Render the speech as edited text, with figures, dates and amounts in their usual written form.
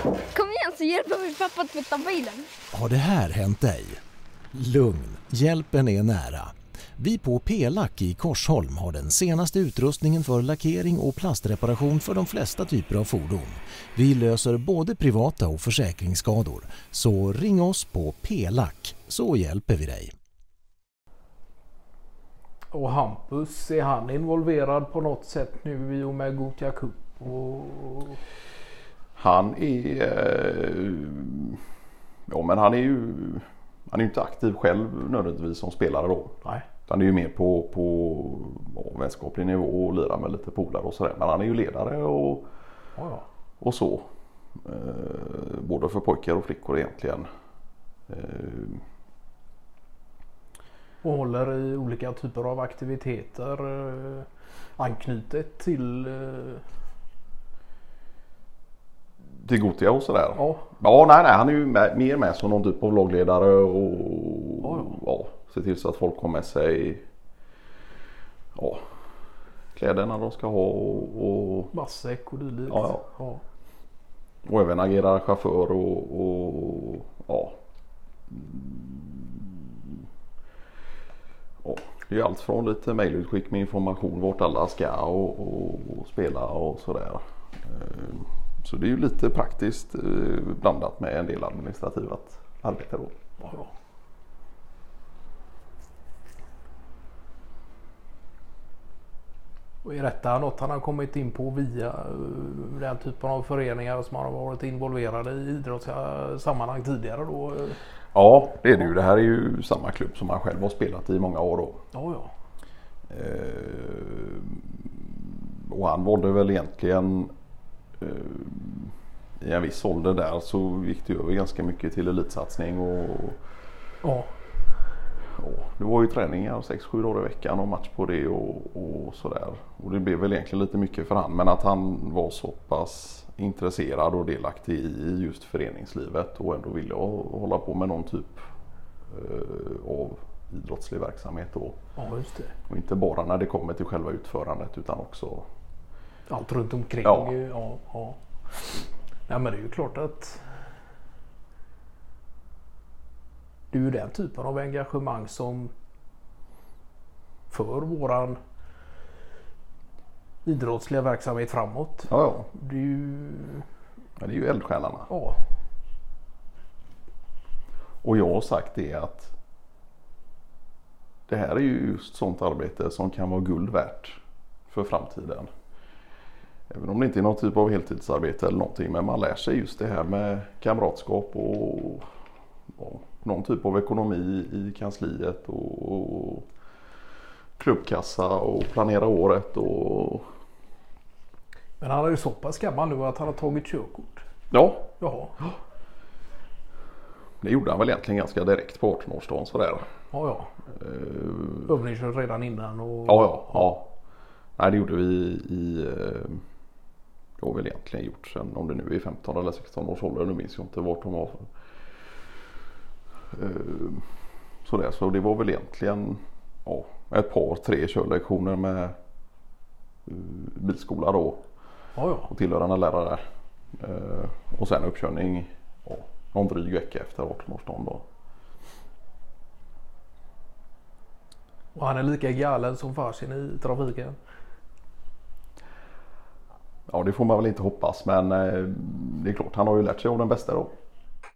Kom igen så hjälper vi pappa att tvätta bilen. Har det här hänt dig? Lugn, hjälpen är nära. Vi på P-lack i Korsholm har den senaste utrustningen för lackering och plastreparation för de flesta typer av fordon. Vi löser både privata och försäkringsskador. Så ring oss på P-lack så hjälper vi dig. Och Hampus, är han involverad på något sätt nu i och med Gothia Cup? Han är... Ja, men han är ju inte aktiv själv nödvändigtvis som spelare då. Nej. Han är ju mer på vänskaplig nivå och lirar med lite polare och sådär. Men han är ju ledare och så. Både för pojkar och flickor egentligen. Och håller i olika typer av aktiviteter anknutet till Gothia och sådär. Ja. Ja, nej, han är ju mer med som någon typ av lagledare och se till så att folk har med sig kläderna de ska ha och matsäck och dylikt. Ja. Ja. Och även agerar chaufför och det är allt från lite mejlutskick med information vart alla ska och spela och sådär. Så det är ju lite praktiskt blandat med en del administrativt arbete då. Ja. Och är detta något han har kommit in på via den typen av föreningar som har varit involverade i idrottsliga sammanhang tidigare då? Ja, det är det ju. Det här är ju samma klubb som han själv har spelat i många år då. Ja. Och han valde väl egentligen i en viss ålder där så gick det över ganska mycket till elitsatsning och det var ju träningar 6-7 dagar i veckan och match på det och sådär. Och det blev väl egentligen lite mycket för han, men att han var så pass intresserad och delaktig i just föreningslivet och ändå ville hålla på med någon typ av idrottslig verksamhet då. Ja, just det. Och inte bara när det kommer till själva utförandet utan också allt runt omkring. Ja. Ja, men det är ju klart att det är ju den typen av engagemang som för våran idrottsliga verksamhet framåt. Ja. Det är ju eldsjälarna. Ja. Och jag har sagt det att det här är ju just sånt arbete som kan vara guld värt för framtiden. Även om det inte är någon typ av heltidsarbete eller någonting, men man lär sig just det här med kamratskap och någon typ av ekonomi i kansliet och klubbkassa och planera året och... Men han är ju så pass gammal nu att han har tagit körkort. Ja. Jaha. Det gjorde han väl egentligen ganska direkt på 18-årsdagen sådär. Ja. Övningskör redan innan och... Ja. Nej, det gjorde vi det har väl egentligen gjort sen, om det nu är 15 eller 16 års ålder, nu minns jag inte vart de var. Så det var väl egentligen ett par 3 körlektioner med bilskola då. Och tillhörande lärare. Och sen uppkörning någon dryg vecka efter 18-årsdagen då. Och han är lika galen som farsin i trafiken. Ja, det får man väl inte hoppas, men det är klart, han har ju lärt sig av den bästa då.